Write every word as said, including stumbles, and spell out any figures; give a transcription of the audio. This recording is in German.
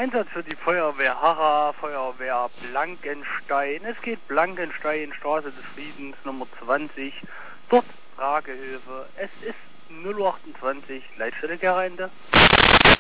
Einsatz für die Feuerwehr Harra, Feuerwehr Blankenstein. Es geht Blankenstein, Straße des Friedens, Nummer zwanzig. Dort Tragehilfe. Es ist null achtundzwanzig, Leitstelle Gerende.